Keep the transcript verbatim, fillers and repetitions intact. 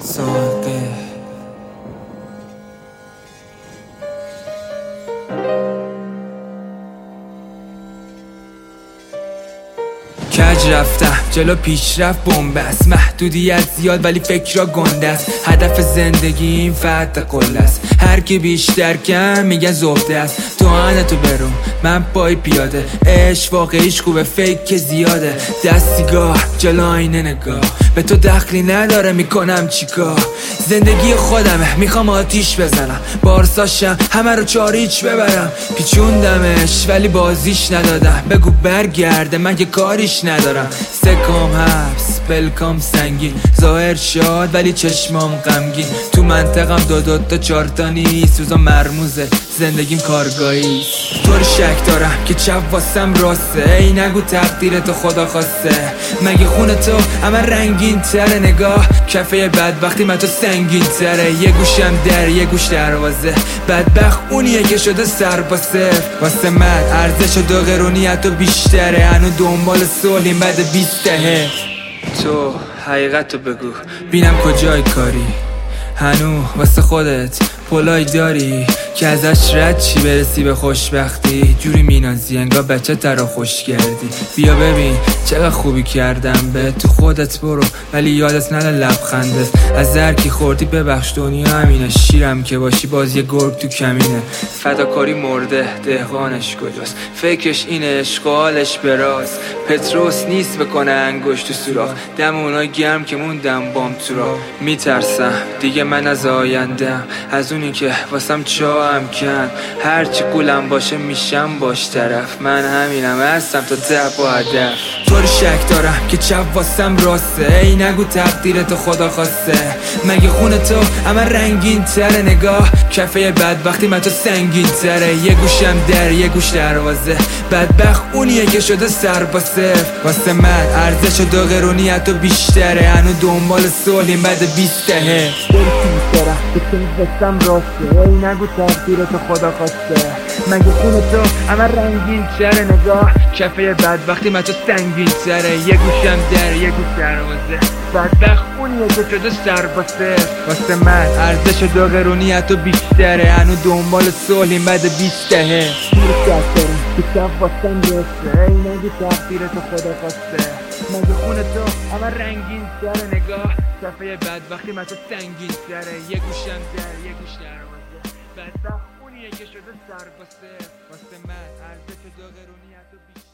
ساقه کج رفتم جلو پیشرفت بنبست، محدودیت زیاد ولی فکرها گنده است. هدف زندگیم فتح قله است، هر کی بیشتر کم میگه زبده است. تو آنتو برو من پای پیاده، عشق واقعیش خوبه فیک زیاده. دستیگاه جلو آینه نگاه، به تو دخلی نداره میکنم چیکار. زندگی خودمه میخوام آتیش بزنم، بارساشم همه رو چاریچ ببرم. پیچوندمش ولی بازیش ندادم، بگو برگرده من که کاریش ندارم. سکام حبس بلکام سنگین، ظاهر شاد ولی چشمام غمگین. تو منطقم دو دو تا چار تا نیست، روزا مرموزه زندگیم کارگاهی. طور شک دارم که چپ واسم راسته، ای نگو تقدیر تو خدا خواسته. مگه خون تو همه رنگین تره، نگاه کفه بدبختی من تو سنگین تره. یه گوشم در یه گوش دروازه، بدبخت اونیه که شده سر با صفر. واسه من ارزش و دو قرونیت و بیشتره، هنو دنبال صلحیم بعد بیست دهه. تو حقیقتو بگو بینم کجای کاری، هنو واسه خودت پولای داری که ازش رد چی برسی به خوشبختی. جوری مینازی انگار بچه ترا خوش کردی. بیا ببین چقدر خوبی کردم به تو، خودت برو ولی یادت نره لبخندت. از هرکی خوردی ببخش، دنیا همینه. شیرم که باشی باز یه گرگ تو کمینه. فداکاری مرده دهقانش کجاست، فکرش اینه اشغالش براست. پتروس نیست بکنه انگشت تو سوراخ، دم اونای گرم که موندم بام تو راه. میترسم دیگه من از آیندم، از اونی که واسم چاهم کن. هرچی قولم باشه میشم باش طرف، من همینم هستم تا ته با هدف. طور شک دارم که چپ واسم راسته، ای نگو تقدیر تو خدا خواسته. مگه خون تو همه رنگین تره، نگاه کفه بدبختی من تو سنگین تره. یه گوشم در یه گوش دروازه، بدبخت اونیه که شده سر با صفر. واسه من ارزش و دو قرونیت و بیشتره، هنو دنبال صلحیم بعد بیست دهه. واسم راسته، ای نگو تقدیر تو خدا خواسته. مگه خون تو همه رنگین تره، نگاه کفه بدبختی من تو سنگین تره. یه گوشم در یه گوش دروازه، بدبخت اونیه که شده سر با صفر. واسه من ارزش و دو قرونیت و بیشتره، هنو دنبال صلحیم بعد بیست دهه. دور شک دارم که چپ واسم راسته، ای نگو تقدیر تو خدا خواسته. مگه خون تو همه رنگین تره، نگاه کفه بدبختی من تو سنگین تره. یه گوشم در یه گوش دروازه، بدبخت اونیه که شده سر با صفر. واسه من ارزش دو قرونیت و بیشتره.